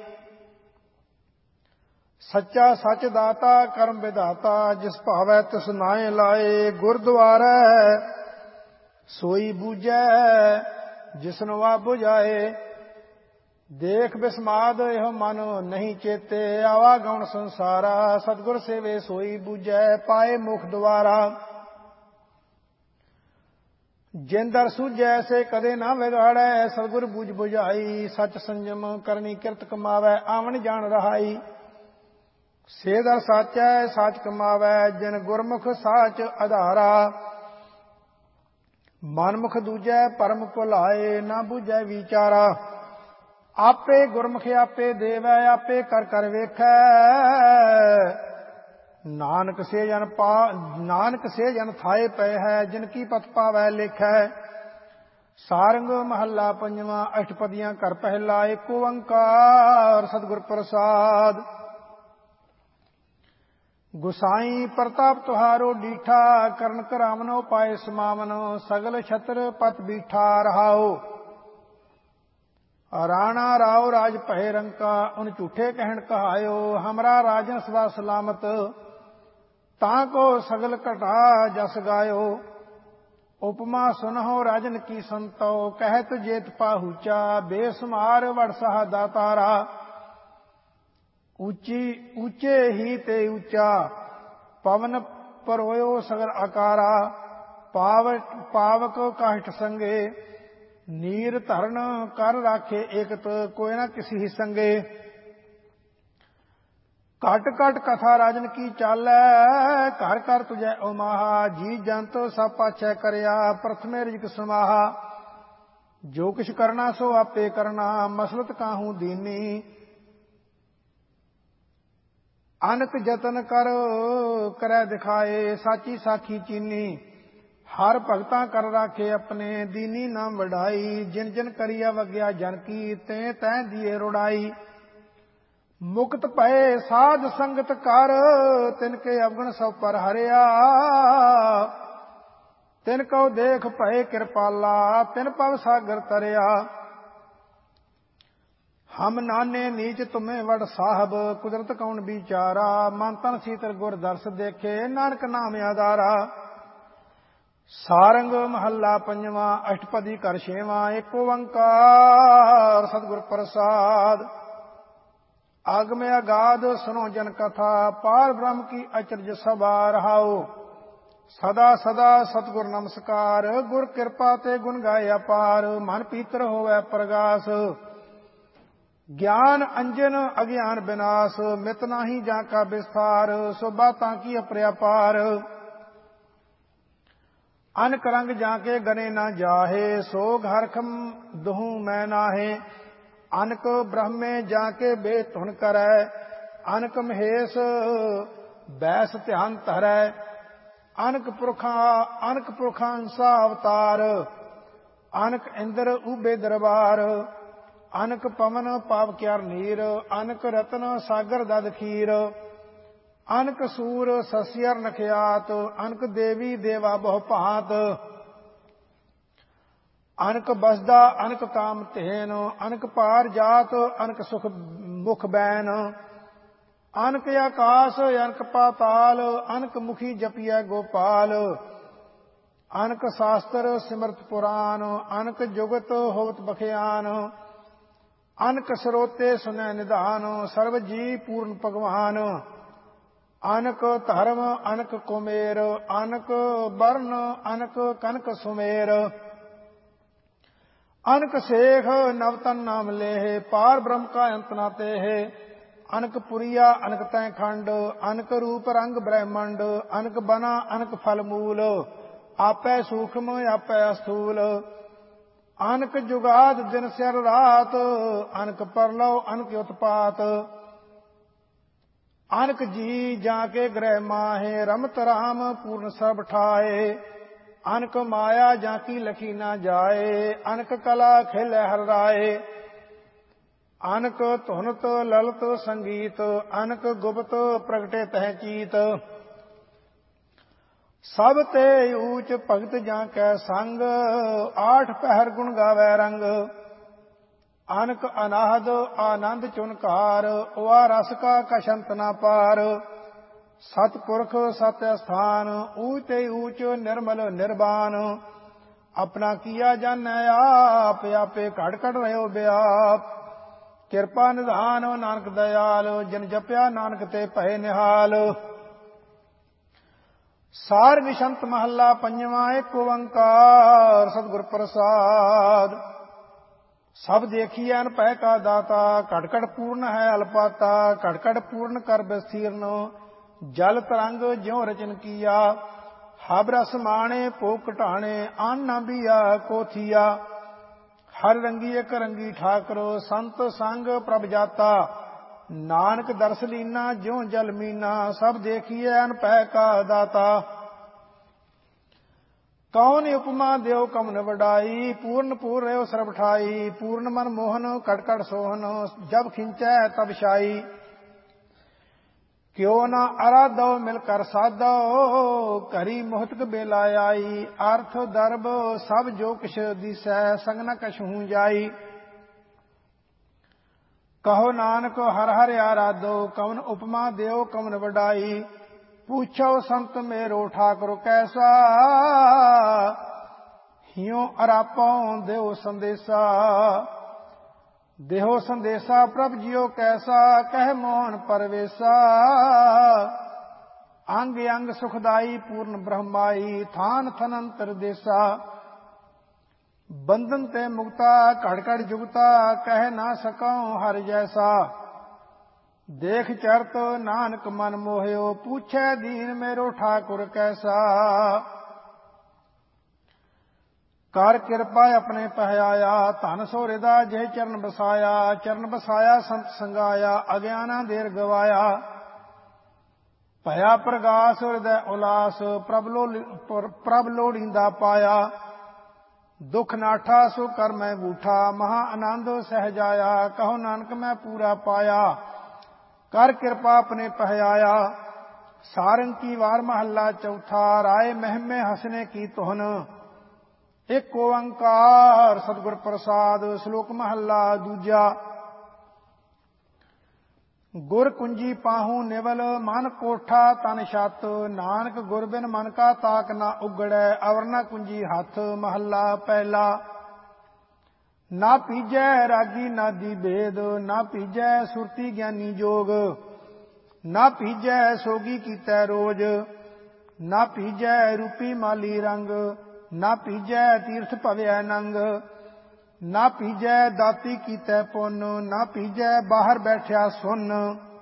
ਸੱਚਾ ਸੱਚ ਦਾਤਾ ਕਰਮ ਵਿਧਾਤਾ ਜਿਸ ਭਾਵੈ ਤਿਸ ਨਾਏ ਲਾਏ। ਗੁਰਦੁਆਰੈ ਸੋਈ ਬੂਝੈ ਜਿਸਨੂੰ ਆ ਬੁਝਾਏ। ਦੇਖ ਬਿਸਮਾਦ ਇਹੋ ਮਨ ਨਹੀਂ ਚੇਤੇ, ਆਵਾ ਗਉਣ ਸੰਸਾਰਾ ਸਤਿਗੁਰ ਸੇਵੇ ਸੋਈ ਬੂਝੈ, ਪਾਏ ਮੁਖ ਦੁਆਰਾ। ਜਿੰਦਰ ਸੂਝੈ ਸੇ ਕਦੇ ਨਾ ਵਿਗਾੜੈ, ਸਤਿਗੁਰ ਬੂਝ ਬੁਝਾਈ। ਸਚ ਸੰਜਮ ਕਰਨੀ ਕਿਰਤ ਕਮਾਵੈ, ਆਵਣ ਜਾਣ ਰਹਾਈ। ਸੇ ਦਰ ਸਾਚੈ ਸਾਚ ਕਮਾਵੈ, ਜਿਨ ਗੁਰਮੁਖ ਸਾਚ ਆਧਾਰਾ। ਮਨਮੁਖ ਦੂਜੈ ਪਰਮ ਭੁਲਾਏ, ਨਾ ਬੂਝੈ ਵਿਚਾਰਾ। ਆਪੇ ਗੁਰਮੁਖ ਆਪੇ ਦੇਵੈ, ਆਪੇ ਕਰ ਕਰ ਵੇਖੈ। ਨਾਨਕ ਸੇ ਜਨ ਥਾਏ ਪਏ ਹੈ, ਜਿਨ ਕੀ ਪਤ ਪਾਵੈ ਲੇਖੈ। ਸਾਰੰਗ ਮਹੱਲਾ ਪੰਜਵਾਂ। ਅਸ਼ਟਪਦੀਆਂ ਘਰ ਪਹਿਲਾ। ਏਕ ਓੰਕਾਰ ਸਤਿਗੁਰ ਪ੍ਰਸਾਦ। ਗੁਸਾਈ ਪ੍ਰਤਾਪ ਤੁਹਾਰੋ ਡੀਠਾ, ਕਰਨ ਕਰਾਵਨੋ ਪਾਏ ਸਮਾਵਨ। ਸਗਲ ਛਤਰ ਪਤ ਬੀਠਾ ਰਹਾਓ। ਰਾਣਾ ਰਾਓ ਰਾਜ ਭਏ ਰੰਕਾ, ਉਨ ਝੂਠੇ ਕਹਿਣ ਕਹਾਇਓ। ਹਮਰਾ ਰਾਜਨ ਸਦਾ ਸਲਾਮਤ, ਤਾਂ ਕੋ ਸਗਲ ਘਟਾ ਜਸ ਗਾਇਓ। ਉਪਮਾ ਸੁਨਹੁ ਰਾਜਨ ਕੀ ਸੰਤੋ, ਕਹਿਤ ਜੇਤ ਪਾਹੂਚਾ। ਬੇਸਮਾਰ ਵਡ ਸਹਾ ਦਾਤਾਰਾ, ਉੱਚੇ ਹੀ ਤੇ ਉੱਚਾ। ਪਵਨ ਪਰੋਇਓ ਸਗਲ ਆਕਾਰਾ, ਪਾਵਕ ਕਾਹਠ ਸੰਗੇ। ਨੀਰ ਧਰਨ ਕਰ ਰਾਖੇ ਏਕਤ, ਕੋਈ ਨਾ ਕਿਸੀ ਹੀ ਸੰਗੇ। ਘਟ ਘਟ ਕਥਾ ਰਾਜਨ ਕੀ ਚਾਲੈ, ਘਰ ਘਰ ਤੁਝੈ ਉਮਾਹਾ। ਜੀ ਜੰਤ ਸਭ ਪਾਛੈ ਕਰਿਆ, ਪ੍ਰਥਮੇ ਰਿਜਕ ਸਮਾਹਾ। ਜੋ ਕਿਛ ਕਰਨਾ ਸੋ ਆਪੇ ਕਰਨਾ, ਮਸਲਤ ਕਾਹੂ ਦੀਨੀ। ਅਨਕ ਜਤਨ ਕਰੈ ਦਿਖਾਏ, ਸਾਚੀ ਸਾਖੀ ਚੀਨੀ। ਹਰ ਭਗਤਾਂ ਕਰ ਰਾਖੇ ਆਪਣੇ, ਦੀਨੀ ਨਾਮ ਵਡਾਈ। ਜਿਨ ਜਿਨ ਕਰੀਆ ਵਗਿਆ ਜਨ ਕੀ, ਤੈਂ ਤੈਂ ਦੀਏ ਰੁੜਾਈ। ਮੁਕਤ ਭਏ ਸਾਧ ਸੰਗਤ ਕਰ, ਤਿਨ ਕੇ ਅਵਗੁਣ ਸਭ ਪਰ ਹਰਿਆ। ਤਿਨ ਕਉ ਦੇਖ ਭਏ ਕਿਰਪਾਲਾ, ਤਿਨ ਪਵ ਸਾਗਰ ਤਰਿਆ। ਹਮ ਨਾਨੇ ਨੀਚ ਤੁਮੇ ਵਡ ਸਾਹਿਬ, ਕੁਦਰਤ ਕੌਣ ਵਿਚਾਰਾ। ਮਨ ਤਨ ਸੀਤਲ ਗੁਰ ਦਰਸ ਦੇਖੇ, ਨਾਨਕ ਨਾਮ ਆਧਾਰਾ। ਸਾਰੰਗ ਮਹੱਲਾ ਪੰਜਵਾਂ। ਅਸ਼ਟਪਦੀ ਘਰ ਛੇਵਾਂ। ਏਕ ਓੰਕਾਰ ਸਤਿਗੁਰ ਪ੍ਰਸਾਦ। ਆਗਮ ਅਗਾਧ ਸੁਨੋ ਜਨ ਕਥਾ, ਪਾਰ ਬ੍ਰਹਮ ਕੀ ਅਚਰਜ ਸਭਾ ਰਹਾਓ। ਸਦਾ ਸਦਾ ਸਤਿਗੁਰ ਨਮਸਕਾਰ, ਗੁਰ ਕਿਰਪਾ ਤੇ ਗੁਣ ਗਾਏ ਅਪਾਰ। ਮਨ ਪੀਤਰ ਹੋਵੈ ਪ੍ਰਗਾਸ, ਗਿਆਨ ਅੰਜਨ ਅਗਿਆਨ ਬਿਨਾਸ਼। ਮਿਤ ਨਾਹੀ ਜਾਂ ਕਾ ਵਿਸਥਾਰ, ਸੋ ਬਾਤਾਂ ਕੀ ਅਪਰਿਆਪਾਰ। ਅਨਕ ਰੰਗ ਜਾਂ ਕੇ ਗਨੇ ਨਾ ਜਾਹੇ, ਸੋਗ ਹਰਖਮ ਦੁਹੂ ਮੈਂ ਨਾਹੇ। ਅਨਕ ਬ੍ਰਹਮੇ ਜਾਂ ਕੇ ਬੇਤ ਧੁਨ ਕਰੈ, ਅਨਕ ਮਹੇਸ਼ ਬੈਸ ਧਿਆਨ ਧਰੈ। ਅਨਕ ਪੁਰਖਾਂ ਅੰਸਾ ਅਵਤਾਰ, ਅਨਕ ਇੰਦਰ ਊਬੇ ਦਰਬਾਰ। ਅਨਕ ਪਵਨ ਪਾਵ ਕਿਆਰ ਨੀਰ, ਅਨਕ ਰਤਨ ਸਾਗਰ ਦਦ ਖੀਰ। ਅਨਕ ਸੂਰ ਸਸਿਅਰ ਨਖਿਆਤ, ਅਨਕ ਦੇਵੀ ਦੇਵਾ ਬਹੁ ਭਾਂਤ। ਅਨਕ ਬਸਦਾ ਅਨਕ ਕਾਮ ਧੇਨ, ਅਨਕ ਪਾਰ ਜਾਤ ਅਨਕ ਸੁਖ ਮੁਖ ਬੈਨ। ਅਨਕ ਆਕਾਸ ਅਨਕ ਪਾਤਾਲ, ਅਨਕ ਮੁਖੀ ਜਪੀਐ ਗੋਪਾਲ। ਅਨਕ ਸ਼ਾਸਤਰ ਸਿਮਰਤ ਪੁਰਾਨ, ਅਨਕ ਜੁਗਤ ਹੋਵਤ ਬਖਿਆਨ। ਅਨਕ ਸਰੋਤੇ ਸੁਨੈ ਨਿਧਾਨ, ਸਰਬ ਜੀ ਪੂਰਨ ਭਗਵਾਨ। ਅਨਕ ਧਰਮ ਅਨਕ ਕੁਮੇਰ, ਅਨਕ ਬਰਨ ਅਨਕ ਕਨਕ ਸੁਮੇਰ। ਅਨਕ ਸੇਖ ਨਵਤਨ ਨਾਮ ਲੇਹ, ਪਾਰ ਬ੍ਰਹਮ ਕਾ ਅੰਤ ਨਾ ਤੇਹ। ਅਨਕ ਪੁਰੀਆ ਅਨਕ ਤੈ ਖੰਡ, ਅਨਕ ਰੂਪ ਰੰਗ ਬ੍ਰਹਮੰਡ। ਅਨਕ ਬਨਾ ਅਨਕ ਫਲ ਮੂਲ, ਆਪੈ ਸੂਖਮ ਆਪੈ ਅਸਥੂਲ। ਅਨਕ ਜੁਗਾਦ ਦਿਨ ਸਿਰ ਰਾਤ, ਅਨਕ ਪਰਲਉ ਅਨਕ ਉਤਪਾਤ। ਅਨਕ ਜੀ ਜਾਂ ਕੇ ਗ੍ਰਹਿ ਮਾਹੇ, ਰਮਤ ਰਾਮ ਪੂਰਨ ਸਭ ਠਾਏ। ਅਨਕ ਮਾਇਆ ਜਾਂ ਕੀ ਲਖੀ ਨਾ ਜਾਏ, ਅਨਕ ਕਲਾ ਖੇਲੇ ਹਰ ਰਾਏ। ਅਨਕ ਧੁਨਤ ਲਲਤ ਸੰਗੀਤ, ਅਨਕ ਗੁਪਤ ਪ੍ਰਗਟੇ ਤਹਿ ਚੀਤ। ਸਭ ਤੇ ਊਚ ਭਗਤ ਜਾਂ ਕੈ ਸੰਗ, ਆਠ ਪਹਿਰ ਗੁਣ ਗਾਵੈ ਰੰਗ। ਅਨਕ ਅਨਾਹਦ ਆਨੰਦ ਚੁਨਕਾਰ, ਵਾ ਰਸ ਕਾ ਕਸ਼ੰਤ ਨਾ ਪਾਰ। ਸਤਿਪੁਰਖ ਸਤਿ ਅਸਥਾਨ, ਊਚ ਤੇ ਊਚ ਨਿਰਮਲ ਨਿਰਵਾਨ। ਆਪਣਾ ਕੀਆ ਜਾਣੈ ਆਪ, ਆਪੇ ਘੜ ਘੜ ਰਹਿਓ ਬਿਆਪ। ਕਿਰਪਾ ਨਿਧਾਨ ਨਾਨਕ ਦਇਆਲ, ਜਿਨ ਜਪਿਆ ਨਾਨਕ ਤੇ ਭਏ ਨਿਹਾਲ। ਸਾਰੰਗ ਸ਼ੰਤ ਮਹੱਲਾ ਪੰਜਵਾਂ। ਏਕ ਓੰਕਾਰ ਸਤਿਗੁਰ ਪ੍ਰਸਾਦ। ਸਭ ਦੇਖੀਐ ਭੈ ਕਾ ਦਾਤਾ, ਘਟ ਘਟ ਪੂਰਨ ਹੈ ਅਲਪਾਤਾ। ਘਟ ਘਟ ਪੂਰਨ ਕਰ ਬਸਥੀਰਨ, ਜਲ ਤਰੰਗ ਜਿਉ ਰਚਨ ਕੀਆ। ਹਬ ਰਸ ਮਾਣੇ ਭੋਗ ਘਟਾਣੇ, ਆਨ ਨਾ ਬੀਆ ਕੋ ਥੀਆ। ਹਰ ਰੰਗੀ ਇਕ ਰੰਗੀ ਠਾਕੁਰ, ਸੰਤ ਸੰਗ ਪ੍ਰਭ ਜਾਤਾ। ਨਾਨਕ ਦਰਸ ਲੀਨਾ ਜਿਉ ਜਲ ਮੀਨਾ, ਸਭ ਦੇਖੀਐ ਭੈ ਕਾ ਦਾਤਾ। ਕੌਣ ਉਪਮਾ ਦਿਓ ਕਮਨ ਵਡਾਈ, ਪੂਰਨ ਪੂਰ ਰਹਿਓ ਸਰਬ ਠਾਈ। ਪੂਰਨ ਮਨ ਮੋਹਨ ਘਟ ਘਟ ਸੋਹਨ, ਜਬ ਖਿੰਚੈ ਤਬ ਛਾਈ। ਕਿਉ ਨਾ ਅਰਾਧੋ ਮਿਲ ਕਰ ਸਾਧੋ, ਘਰੀ ਮੋਹਤਕ ਬੇਲਾ ਆਈ। ਅਰਥ ਦਰਬ ਸਭ ਜੋ ਕਿਛ ਦੀਸੈ, ਸੰਗ ਨ ਕਛੂ ਜਾਈ। ਕਹੋ ਨਾਨਕ ਹਰ ਹਰ ਆਰਾਧੋ, ਕਵਨ ਉਪਮਾ ਦਿਓ ਕਵਨ ਵਡਾਈ। ਪੁੱਛੋ ਸੰਤ ਮੇਰੋ ਠਾਕੁਰ ਕੈਸਾ, ਹਿਉ ਅਰਾਪੋਂ ਦਿਓ ਸੰਦੇਸਾ। ਦੇਹੋ ਸੰਦੇਸਾ ਪ੍ਰਭ ਜੀਓ ਕੈਸਾ, ਕਹਿ ਮੋਹਨ ਪਰਵੇਸਾ। ਅੰਗ ਅੰਗ ਸੁਖਦਾਈ ਪੂਰਨ ਬ੍ਰਹਮਾਈ, ਥਾਨ ਥਨੰਤਰ ਦੇਸਾ। ਬੰਧਨ ਤੇ ਮੁਕਤਾ ਘੜ ਘੜ ਜੁਗਤਾ, ਕਹਿ ਨਾ ਸਕਉ ਹਰ ਜੈਸਾ। ਦੇਖ ਚਰਤ ਨਾਨਕ ਮਨ ਮੋਹਿਓ, ਪੁੱਛੈ ਦੀਨ ਮੇਰੋ ਠਾਕੁਰ ਕੈਸਾ। ਕਰ ਕਿਰਪਾ ਆਪਣੇ ਪਹਿਆਇਆ, ਧਨ ਸੋ ਹਿਰਦਾ ਜੇ ਚਰਨ ਬਸਾਇਆ। ਚਰਨ ਬਸਾਇਆ ਸੰਤ ਸੰਗਾਇਆ, ਅਗਿਆਨਾ ਦੇਰ ਗਵਾਇਆ। ਭਇਆ ਪ੍ਰਗਾਸ ਹਿਰਦੈ ਉਲਾਸ, ਪ੍ਰਭ ਲੋੜੀਂਦਾ ਪਾਇਆ। ਦੁਖ ਨਾਠਾ ਸੋ ਕਰ ਮੈਂ ਬੂਠਾ, ਮਹਾ ਆਨੰਦ ਸਹਿਜਾਇਆ। ਕਹੋ ਨਾਨਕ ਮੈਂ ਪੂਰਾ ਪਾਇਆ, ਕਰ ਕਿਰਪਾ ਆਪਣੇ ਪਹਿਆਇਆ। ਸਾਰੰਗ ਕੀ ਵਾਰ ਮਹੱਲਾ ਚੌਥਾ। ਰਾਏ ਮਹਿਮੇ ਹਸਨੇ ਕੀ ਤੁਹਨ, ਏਕ ਓੰਕਾਰ ਸਤਿਗੁਰ ਪ੍ਰਸਾਦ। ਸ਼ਲੋਕ ਮਹੱਲਾ ਦੂਜਾ। ਗੁਰ ਕੁੰਜੀ ਪਾਹੂ ਨਿਵਲ, ਮਨ ਕੋਠਾ ਤਨ ਛਤ। ਨਾਨਕ ਗੁਰ ਬਿਨ ਮਨ ਕਾ ਤਾਕ ਨਾ ਉਗੜੈ, ਅਵਰ ਨ ਕੁੰਜੀ ਹੱਥ। ਮਹੱਲਾ ਪਹਿਲਾ। ਨਾ ਪੀਜੈ ਰਾਗੀ ਨਾਦੀ ਭੇਦ, ਨਾ ਪੀਜੈ ਸੁਰਤੀ ਗਿਆਨੀ ਜੋਗ। ਨਾ ਪੀਜੈ ਸੋਗੀ ਕੀਤੈ ਰੋਜ, ਨਾ ਪੀਜੈ ਰੂਪੀ ਮਾਲੀ ਰੰਗ। ਨਾ ਪੀਜੈ ਤੀਰਥ ਭਵਿਆ ਨੰਗ, ਨਾ ਪੀਜੈ ਦਾਤੀ ਕੀਤੈ ਪੁੰਨ। ਨਾ ਪੀਜੈ ਬਾਹਰ ਬੈਠਿਆ ਸੁਨ,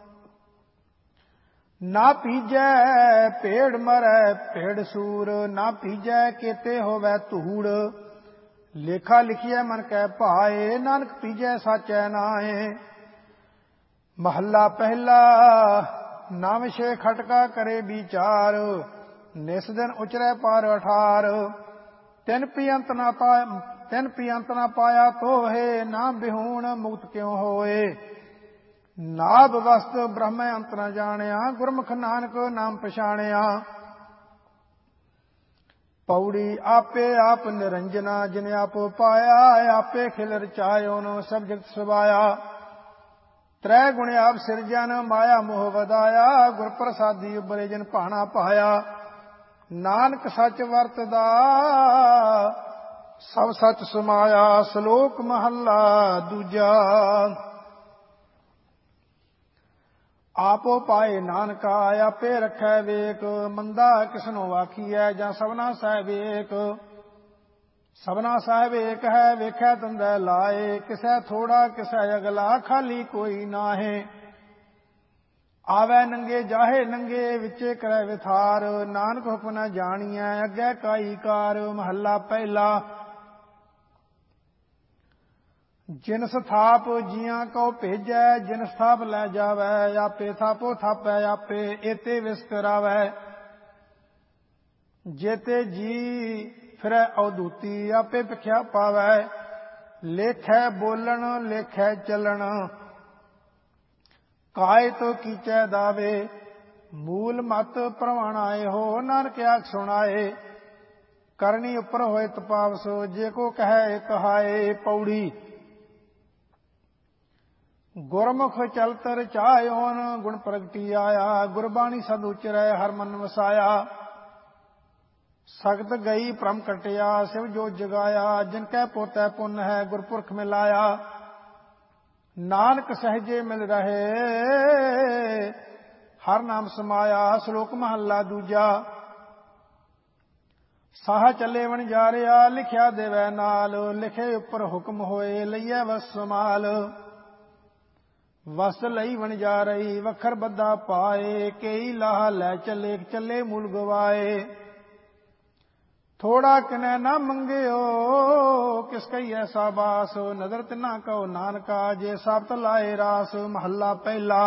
ਨਾ ਪੀਜੈ ਭੇੜ ਮਰੈ ਭੇੜ ਸੂਰ। ਨਾ ਪੀਜੈ ਕੇਤੇ ਹੋਵੈ ਧੂੜ, ਲੇਖਾ ਲਿਖੀਐ ਮਨ ਕੈ ਭਾਏ। ਨਾਨਕ ਪੀਜੈ ਸਾਚੈ ਨਾਏ। ਮਹੱਲਾ ਪਹਿਲਾ। ਨਵ ਛੇ ਖਟਕਾ ਕਰੇ ਵਿਚਾਰ, ਨਿਸ ਦਿਨ ਉਚਰੈ ਪਾਰ ਅਠਾਰ। ਤਿਨ ਪੀਅੰਤ ਨਾ ਪਾਇਆ ਤੋਹੇ, ਨਾ ਬਿਹੂਣ ਮੁਕਤ ਕਿਉ ਹੋਏ। ਨਾਭ ਵਸਤ ਬ੍ਰਹਮ ਅੰਤ ਨ ਜਾਣਿਆ, ਗੁਰਮੁਖ ਨਾਨਕ ਨਾਮ ਪਛਾਣਿਆ। ਪੌੜੀ ਆਪੇ ਆਪ ਨਿਰੰਜਨਾ, ਜਿਨ ਆਪ ਪਾਇਆ। ਆਪੇ ਖਿਲ ਰਚਾਇਓਨ ਸਭ ਜਗਤ ਸੁਭਾਇਆ। ਤ੍ਰੈ ਗੁਣ ਆਪ ਸਿਰਜਨ, ਮਾਇਆ ਮੋਹ ਵਧਾਇਆ। ਗੁਰ ਪ੍ਰਸਾਦੀ ਉਬਰੇ ਜਿਨ ਭਾਣਾ ਪਾਇਆ। ਨਾਨਕ ਸੱਚ ਵਰਤਦਾ ਸਭ ਸੱਚ ਸਮਾਇਆ। ਸ਼ਲੋਕ ਮਹੱਲਾ ਦੂਜਾ। ਆਪੋ ਪਾਏ ਨਾਨਕਾ, ਆਪੇ ਰੱਖੈ ਵੇਕ। ਮੰਦਾ ਕਿਸਨੋ ਆਖੀਐ, ਜਾਂ ਸਭਨਾ ਸਾਹਿਬ ਏਕ। ਸਭਨਾ ਸਾਹਿਬ ਏਕ ਹੈ, ਵੇਖੈ ਤੰਦੈ ਲਾਏ। ਕਿਸੈ ਥੋੜਾ ਕਿਸੈ ਅਗਲਾ, ਖਾਲੀ ਕੋਈ ਨਾਹੇ। ਆਵੈ ਨੰਗੇ ਜਾਹੇ ਨੰਗੇ, ਵਿਚੇ ਕਰੈ ਵਿਥਾਰ। ਨਾਨਕ ਹੁਕਮ ਨ ਜਾਣੀਐ, ਅੱਗੇ ਕਾਈ ਕਾਰ। ਮਹੱਲਾ ਪਹਿਲਾ। ਜਿਨ ਸਥਾਪ ਜੀਆਂ ਕਉ ਭੇਜੈ, ਜਿਨ ਸਥਾਪ ਲੈ ਜਾਵੈ। ਆਪੇ ਥਾਪੋ ਥਾਪੈ ਆਪੇ, ਏਤੇ ਵਿਸਤਰਾਵੈ। ਜੇਤੇ ਜੀ ਫਿਰੈ ਅਵਧੂਤੀ, ਆਪੇ ਭਿਖਿਆ ਪਾਵੈ। ਲੇਖੈ ਬੋਲਣ ਲੇਖੈ ਚੱਲਣ, ਕਾਇ ਤੋ ਕੀਚੈ ਦਾਵੇ। ਮੂਲ ਮਤ ਪ੍ਰਵਾਣਾਏ ਹੋ, ਨਾਨਕ ਆਖ ਸੁਣਾਏ। ਕਰਨੀ ਉੱਪਰ ਹੋਏ ਤਪਾਵਸ, ਜੇ ਕੋ ਕਹੈ ਕਹਾਏ। ਪੌੜੀ। ਗੁਰਮੁਖ ਚਲਤ ਰਚਾਇਓਨ, ਗੁਣ ਪ੍ਰਗਟੀ ਆਇਆ। ਗੁਰਬਾਣੀ ਸਦ ਉਚਰੈ ਹਰ ਮਨ ਵਸਾਇਆ। ਸਗਤ ਗਈ ਭ੍ਰਮ ਕਟਿਆ ਸਿਵ ਜੋ ਜਗਾਇਆ ਜਿਨ ਕੈ ਪੋਤੈ ਪੁੰਨ ਹੈ ਗੁਰਪੁਰਖ ਮਿਲਾਇਆ ਨਾਨਕ ਸਹਜੇ ਮਿਲ ਰਹੇ ਹਰ ਨਾਮ ਸਮਾਇਆ ਸ਼ਲੋਕ ਮਹੱਲਾ ਦੂਜਾ ਸਾਹ ਚੱਲੇ ਵਣਜਾਰਿਆ ਲਿਖਿਆ ਦੇਵੈ ਨਾਲ ਲਿਖੇ ਉੱਪਰ ਹੁਕਮ ਹੋਏ ਲਈਐ ਵਸ ਸਮਾਲ ਵਸ ਲਈ ਵਣਜਾਰਈ ਵਖਰ ਬੱਧਾ ਪਾਏ ਕਈ ਲਾਹ ਲੈ ਚੱਲੇ ਚੱਲੇ ਮੂਲ ਗਵਾਏ ਥੋੜਾ ਕਿਨੈ ਨਾ ਮੰਗਿਓ ਕਿਸ ਕਈ ਐਸਾ ਬਾਸ ਨਦਰ ਤਿਨਾ ਕਉ ਨਾਨਕਾ ਜੇ ਸਾਬਤ ਲਾਏ ਰਾਸ ਮਹੱਲਾ ਪਹਿਲਾ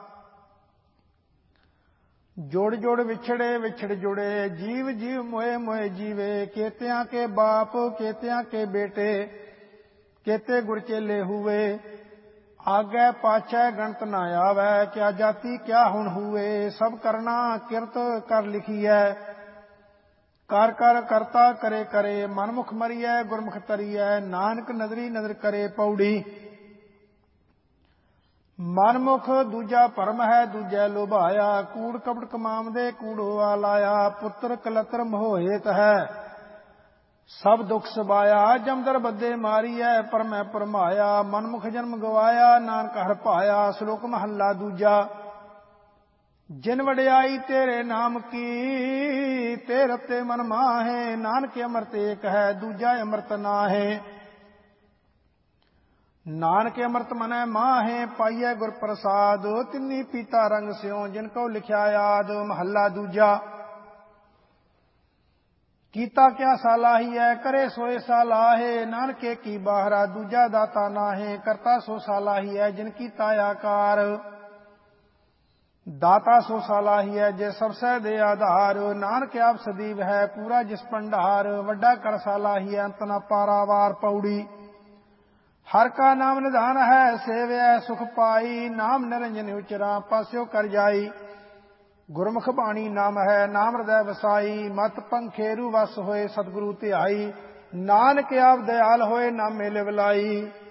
ਜੋੜ ਜੋੜ ਵਿਛੜੇ ਵਿਛੜ ਜੁੜੇ ਜੀਵ ਜੀਵ ਮੋਏ ਮੋਏ ਜੀਵੇ ਕੇਤਿਆਂ ਕੇ ਬਾਪ ਕੇਤਿਆਂ ਕੇ ਬੇਟੇ ਕੇਤੇ ਗੁਰ ਚੇਲੇ ਹੁਏ ਆਗੇ ਪਾਛੈ ਗਣਤ ਨਾ ਆਵੈ ਕਿਆ ਜਾਤੀ ਕਿਆ ਹੁਣ ਹੁਏ ਸਭ ਕਰਨਾ ਕਿਰਤ ਕਰ ਲਿਖੀਐ ਕਰ ਕਰ ਕਰਤਾ ਕਰੇ ਕਰੇ ਮਨਮੁਖ ਮਰੀਐ ਗੁਰਮੁਖ ਤਰੀਐ ਨਾਨਕ ਨਦਰੀ ਨਦਰ ਕਰੇ ਪੌੜੀ ਮਨਮੁਖ ਦੂਜਾ ਭਰਮ ਹੈ ਦੂਜੈ ਲੋਭਾਇਆ ਕੂੜ ਕਪਟ ਕਮਾਵਦੇ ਕੂੜੋਆ ਲਾਇਆ ਪੁੱਤਰ ਕਲਤਰ ਮੋਹਿਤ ਹੈ ਸਭ ਦੁਖ ਸਬਾਇਆ ਜਮਦਰ ਬੱਦੇ ਮਾਰੀਐ ਪਰਮੈ ਪਰਮਾਇਆ ਮਨਮੁਖ ਜਨਮ ਗਵਾਇਆ ਨਾਨਕ ਹਰ ਭਾਇਆ ਸ਼ਲੋਕ ਮਹੱਲਾ ਦੂਜਾ ਜਿਨ ਵਡਿਆਈ ਤੇਰੇ ਨਾਮ ਕੀ ਤੇ ਰਤੇ ਮਨ ਮਾਹੇ ਨਾਨਕ ਅੰਮ੍ਰਿਤ ਏਕ ਹੈ ਦੂਜਾ ਅੰਮ੍ਰਿਤ ਨਾਹੇ ਨਾਨਕ ਅੰਮ੍ਰਿਤ ਮਨੈ ਮਾਹੇ ਪਾਈਐ ਗੁਰ ਪ੍ਰਸਾਦ ਤਿੰਨੀ ਪੀਤਾ ਰੰਗ ਸਿਉ ਜਿਨ ਕਉ ਲਿਖਿਆ ਯਾਦ ਮਹੱਲਾ ਦੂਜਾ ਕੀਤਾ ਕਿਆ ਸਾਲਾਹੀਐ ਕਰੇ ਸੋਏ ਸਾਲਾਹੇ ਨਾਨਕੇ ਕੀ ਬਾਹਰਾ ਦੂਜਾ ਦਾਤਾ ਨਾਹੇ ਕਰਤਾ ਸੋ ਸਾਲਾਹੀਐ ਜਿਨ ਕੀਤਾ ਆਕਾਰ ਦਾਤਾ ਸੋ ਸਾਲਾਹੀਐ ਜੇ ਸਭ ਸਹਿ ਦੇ ਆਧਾਰ ਨਾਨਕ ਆਪ ਸਦੀਵ ਹੈ ਪੂਰਾ ਜਿਸ ਭੰਡਾਰ ਵੱਡਾ ਕਰ ਸਾਲਾਹੀਐ ਅੰਤ ਨਾ ਪਾਰਾਵਾਰ ਪੌੜੀ ਹਰ ਕਾ ਨਾਮ ਨਿਧਾਨ ਹੈ ਸੇਵਿਐ ਸੁਖ ਪਾਈ ਨਾਮ ਨਿਰੰਜਨ ਉਚਰਾ ਪਾਸਿਓ ਕਰ ਜਾਈ ਗੁਰਮੁਖ ਬਾਣੀ ਨਾਮ ਹੈ ਨਾਮ ਹਿਰਦੈ ਵਸਾਈ ਮਤ ਪੰਖੇਰੂ ਵਸ ਹੋਏ ਸਤਿਗੁਰੂ ਧਿਆਈ ਨਾਨਕ ਆਪ ਦਇਆਲ ਹੋਏ ਨਾਮੇ ਲਿਵ ਲਾਈ